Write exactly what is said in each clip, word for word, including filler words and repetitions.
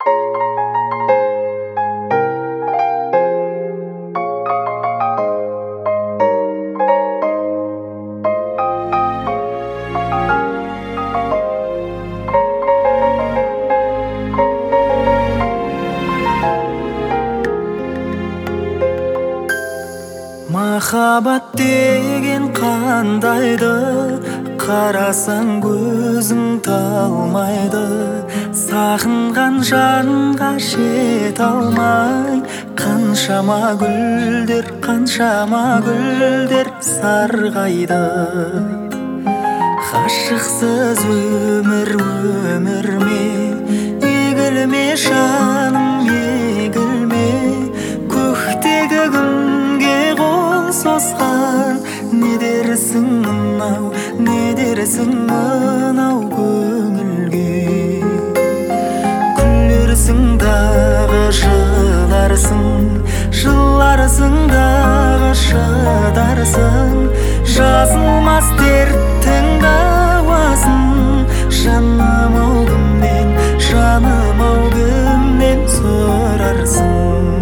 Махаббат деген қандайды, қарасаң көзің талмайды. Сағынған жанға жете алмай, қаншама гүлдер, қаншама гүлдер сарғайды. Ғашықсыз өмір өмір ме, егілме жаным егілме. Көктегі күнге қол созған, не дерсің мынау, не дерсің мынау көңілге. Күлерсің дағы жыларсың, жыларсың дағы шыдарсың. Жазылмас дерттің дауасын, жаным ау кімнен, жаным ау кімнен сұрарсың.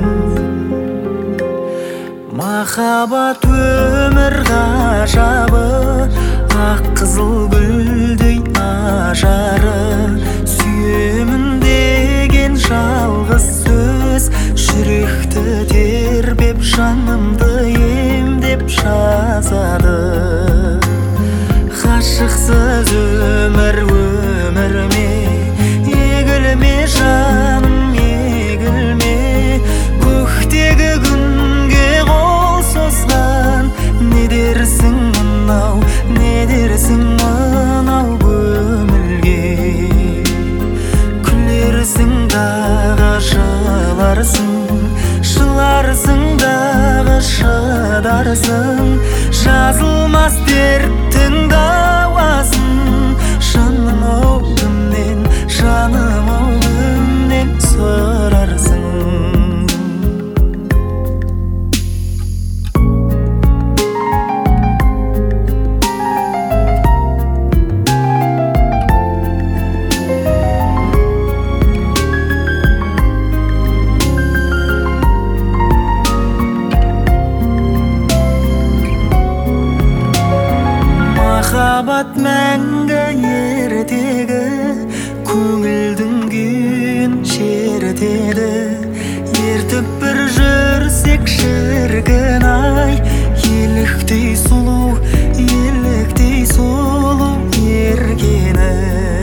Махаббат өмір ғажабы, ақ қызыл гүлдей ажары. Сүйемін деген жалғыз сөз, жүректі тербеп жанымды емдеп жазады. Ғашықсыз өмір өмір ме, егілме жаным егілме. Көктегі күнге қол созған, не дерсің мынау, не дерсің мынау көңілге. Күлерсің дағы жыларсың, жыларсың дағы шыдарсың. Жазылмас дерттің дауасын, жаным ау кімнен, жаным ау кімнен сұрарсың. Махаббат мәңгі ертегі, көңілдің күйін шертеді. Ертіп бір жүрсек шіркін ай, еліктей сұлу, еліктей сұлу ергені.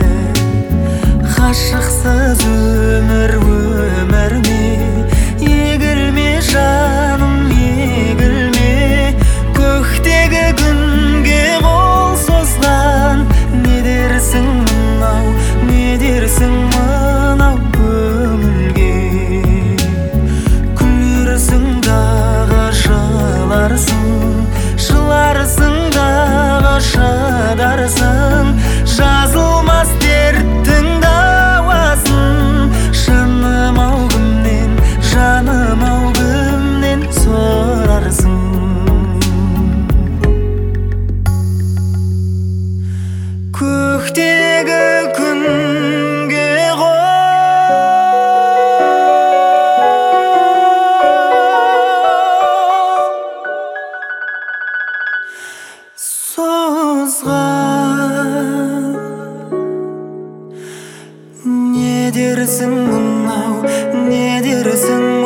Ғашықсыз өмір өмір ме, егілме жаным егілме. Көктегі күнге қол созған, не дерсің мынау, не дерсің мынау көңілге. Күлерсің дағы жыларсың, жыларсың дағы шыдарсың. Жазылмас дерттің дауасын, жаным ау кімнен, жаным ау кімнен сұрарсың. Көктегі күнге қол созған, не дерсің мынау, не дерсің